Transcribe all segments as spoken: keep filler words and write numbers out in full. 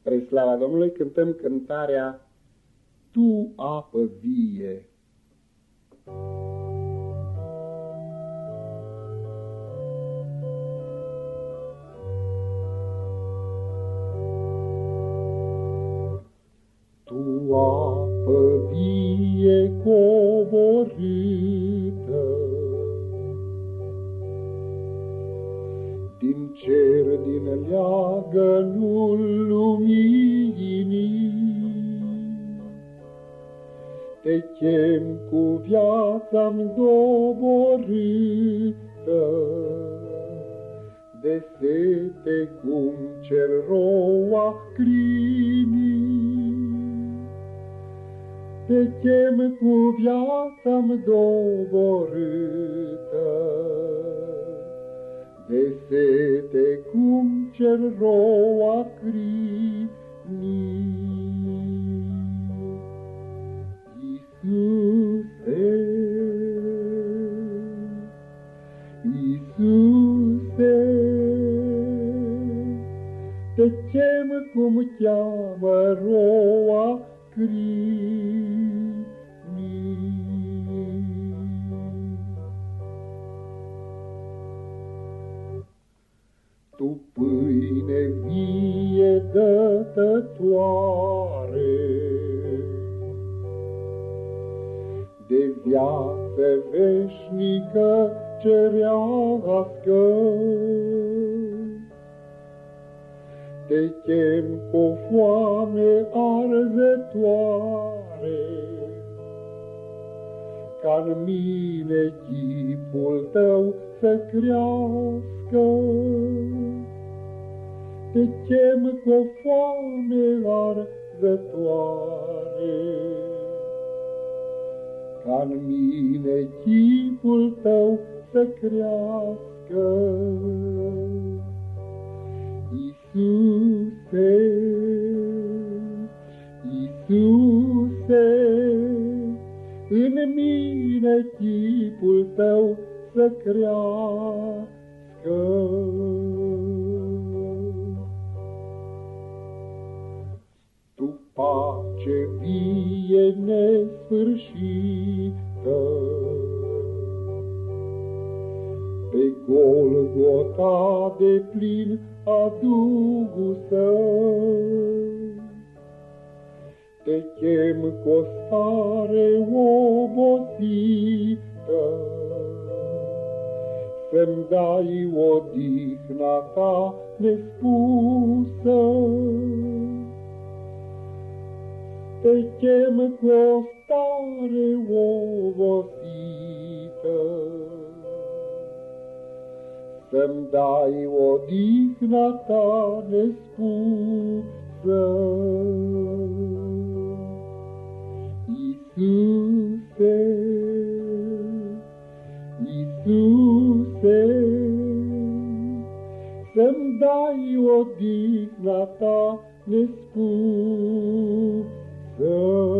Spre slava Domnului cântăm cântarea Tu, apă vie. Tu, apă vie coborâtă, din cer, din leagănul luminii, te chem cu viața-mi doborâtă, de sete cum cer roa crimii. Te chem cu viața-mi doborâtă, de sete cum cer roa crimii. Iisuse, Iisuse, te chem cum cheamă roa crimii. Tu, pâine vie dătătoare, de viață veșnică cerească, te chem cu foame arzătoare, ca-n mine chipul tău să crească. Te chem cu foame arzătoare, ca-n mine chipul tău să crească. Iisuse, Iisuse, în mine chipul tău să crească. Tu, pace vie nesfârșită, pe Golgota de plin adusă, te chem cu stare obosită, să-mi dai odihna ta nespusă. Te chem cu stare obosită, să-mi dai odihna ta nespusă. Iisuse, Iisuse, să-mi dai odihna ta nespusă.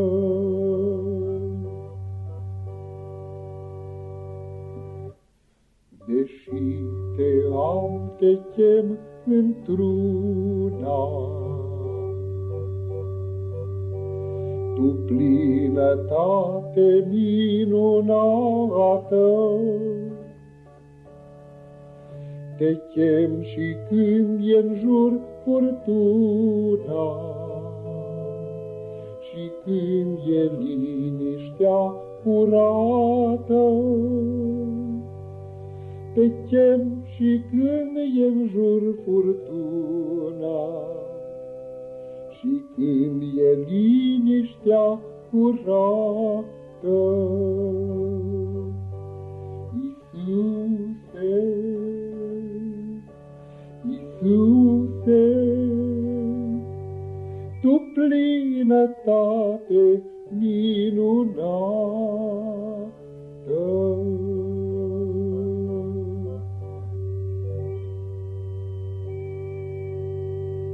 Deși te am, te chem într-una, tu plinătate minunată, te chem și când e-n jur furtuna, și când e liniștea curată. Te chem și când e-n jur furtuna, și când e liniștea curată. Iisuse, Iisuse, tu plinătate minunată.